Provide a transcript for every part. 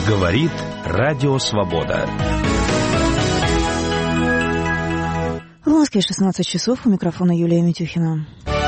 Говорит Радио Свобода. В Москве 16 часов. У микрофона Юлия Митюхина.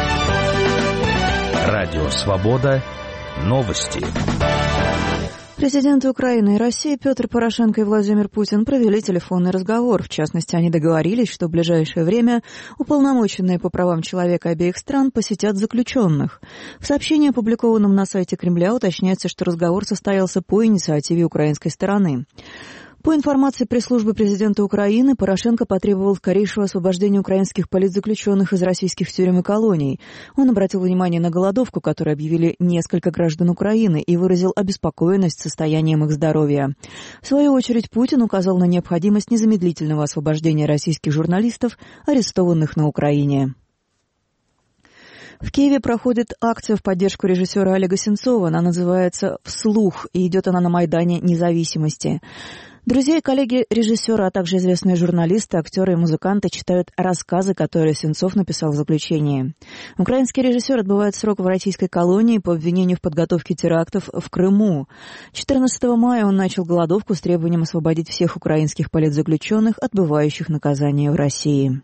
Радио Свобода. Новости. Президенты Украины и России Петр Порошенко и Владимир Путин провели телефонный разговор. В частности, они договорились, что в ближайшее время уполномоченные по правам человека обеих стран посетят заключенных. В сообщении, опубликованном на сайте Кремля, уточняется, что разговор состоялся по инициативе украинской стороны. По информации пресс-службы президента Украины, Порошенко потребовал скорейшего освобождения украинских политзаключенных из российских тюрем и колоний. Он обратил внимание на голодовку, которую объявили несколько граждан Украины, и выразил обеспокоенность состоянием их здоровья. В свою очередь, Путин указал на необходимость незамедлительного освобождения российских журналистов, арестованных на Украине. В Киеве проходит акция в поддержку режиссера Олега Сенцова. Она называется «Вслух», и идет она на Майдане Независимости. Друзья и коллеги режиссера, а также известные журналисты, актеры и музыканты читают рассказы, которые Сенцов написал в заключении. Украинский режиссер отбывает срок в российской колонии по обвинению в подготовке терактов в Крыму. 14 мая он начал голодовку с требованием освободить всех украинских политзаключенных, отбывающих наказание в России.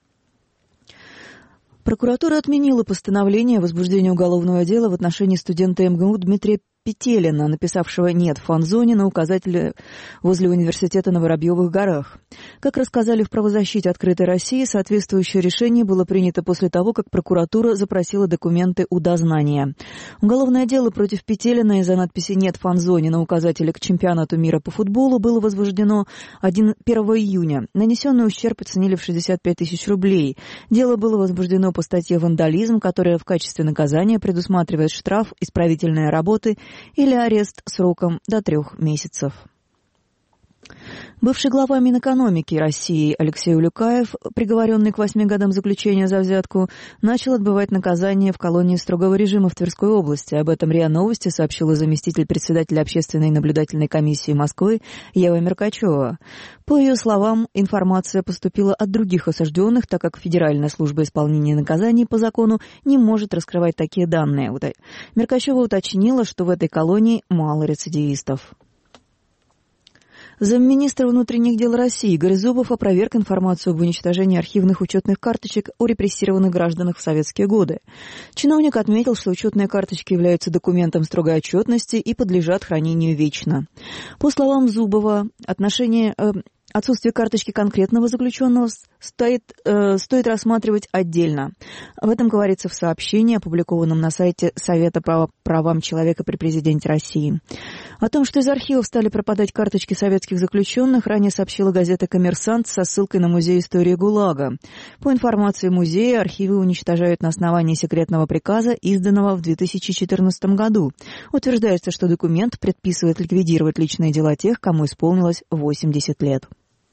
Прокуратура отменила постановление о возбуждении уголовного дела в отношении студента МГУ Дмитрия Петелина, написавшего «нет» в фан-зоне на указателе возле университета на Воробьевых горах. Как рассказали в правозащите «Открытой России», соответствующее решение было принято после того, как прокуратура запросила документы у дознания. Уголовное дело против Петелина из-за надписи «нет» в фан-зоне на указателе к чемпионату мира по футболу было возбуждено 1 июня. Нанесенный ущерб оценили в 65 тысяч рублей. Дело было возбуждено по статье «Вандализм», которая в качестве наказания предусматривает штраф, исправительные работы или арест сроком до 3 месяцев. Бывший глава Минэкономики России Алексей Улюкаев, приговоренный к 8 годам заключения за взятку, начал отбывать наказание в колонии строгого режима в Тверской области. Об этом РИА Новости сообщила заместитель председателя Общественной наблюдательной комиссии Москвы Ева Меркачева. По ее словам, информация поступила от других осужденных, так как Федеральная служба исполнения наказаний по закону не может раскрывать такие данные. Меркачева уточнила, что в этой колонии мало рецидивистов. Замминистра внутренних дел России Игорь Зубов опроверг информацию об уничтожении архивных учетных карточек о репрессированных гражданах в советские годы. Чиновник отметил, что учетные карточки являются документом строгой отчетности и подлежат хранению вечно. По словам Зубова, отсутствие карточки конкретного заключенного стоит рассматривать отдельно. Об этом говорится в сообщении, опубликованном на сайте Совета по правам человека при президенте России. О том, что из архивов стали пропадать карточки советских заключенных, ранее сообщила газета «Коммерсант» со ссылкой на Музей истории ГУЛАГа. По информации музея, архивы уничтожают на основании секретного приказа, изданного в 2014 году. Утверждается, что документ предписывает ликвидировать личные дела тех, кому исполнилось 80 лет.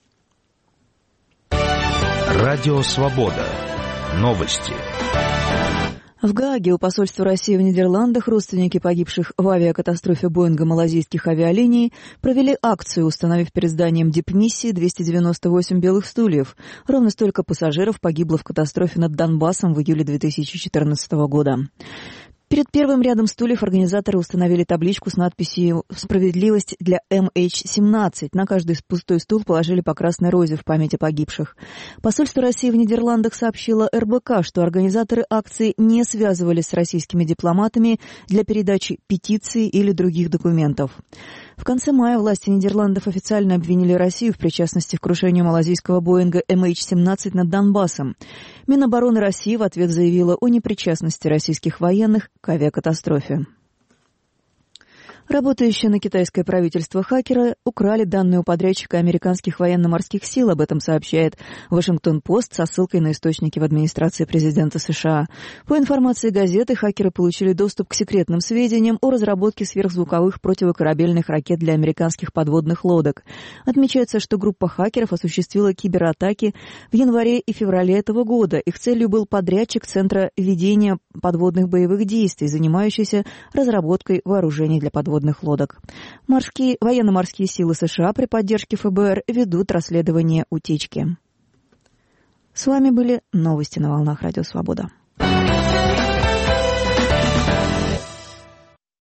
Радио Свобода. Новости. В Гааге у посольства России в Нидерландах родственники погибших в авиакатастрофе Боинга малазийских авиалиний провели акцию, установив перед зданием дипмиссии 298 белых стульев. Ровно столько пассажиров погибло в катастрофе над Донбассом в июле 2014 года. Перед первым рядом стульев организаторы установили табличку с надписью «Справедливость для MH17». На каждый пустой стул положили по красной розе в память о погибших. Посольство России в Нидерландах сообщило РБК, что организаторы акции не связывались с российскими дипломатами для передачи петиций или других документов. В конце мая власти Нидерландов официально обвинили Россию в причастности к крушению малазийского Боинга MH17 над Донбассом. Минобороны России в ответ заявила о непричастности российских военных к авиакатастрофе. Работающие на китайское правительство хакеры украли данные у подрядчика американских военно-морских сил. Об этом сообщает Вашингтон-Пост со ссылкой на источники в администрации президента США. По информации газеты, хакеры получили доступ к секретным сведениям о разработке сверхзвуковых противокорабельных ракет для американских подводных лодок. Отмечается, что группа хакеров осуществила кибератаки в январе и феврале этого года. Их целью был подрядчик Центра ведения подводных боевых действий, занимающийся разработкой вооружений для подводных лодок. Военно-морские силы США при поддержке ФБР ведут расследование утечки. С вами были новости на волнах Радио Свобода.